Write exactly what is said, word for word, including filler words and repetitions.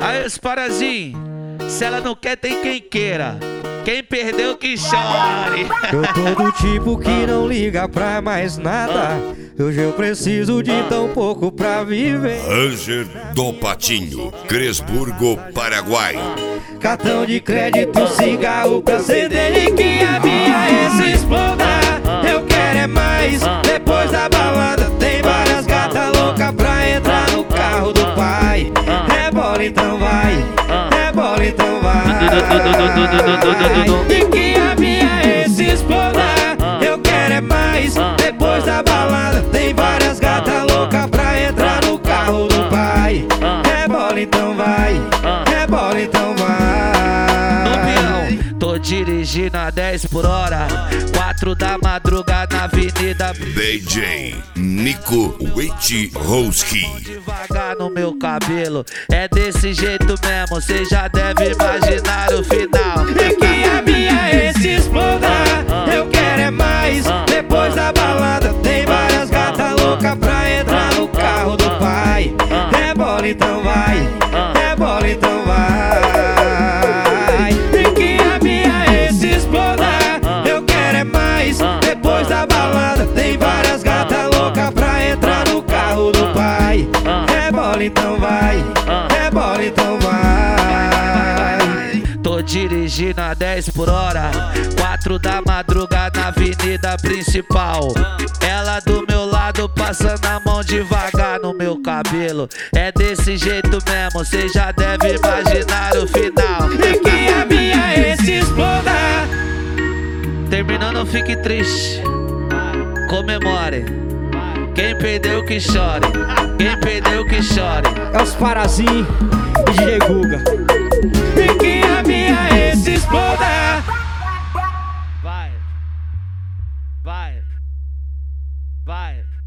Aí os parazinhos, se ela não quer, tem quem queira. Quem perdeu que chore. Eu tô do tipo que não liga pra mais nada. Hoje eu preciso de tão pouco pra viver. Ranger do Patinho, Cresburgo, Paraguai. Cartão de crédito, cigarro pra acender e que a minha esse exploda. Eu quero é mais, depois da balada tem várias gatas loucas pra entrar no carro do pai. Rebola então vai, rebola então vai. E que a minha esse exploda. Eu quero é mais, depois da balada tem várias gatas loucas pra entrar no carro do pai. Rebola então vai, rebola então vai. No peão, tô dirigindo a dez por hora, quatro da madrugada na avenida D J Nico Wojciechowski. Devagar no meu cabelo, é desse jeito mesmo, cê já deve imaginar o final. E que a minha esse exploda. Eu quero é mais, depois da balada tem várias gatas loucas pra entrar no carro do pai. Rebola então vai, rebola então vai. E que a minha esse exploda. Eu quero é mais, depois da balada tem várias gatas loucas pra entrar no carro do pai. Rebola então vai, rebola então vai. Tô dirigindo a dez por hora, quatro da madrugada na avenida principal. Ela do meu lado passando a mão devagar no meu cabelo. É desse jeito mesmo, cê já deve imaginar o final. E que a minha esse exploda. Terminando, não fique triste, comemore. Quem perdeu que chore, quem perdeu que chore. É os Parazinho e D J Guga. E que a minha esse exploda. Vai, vai, vai.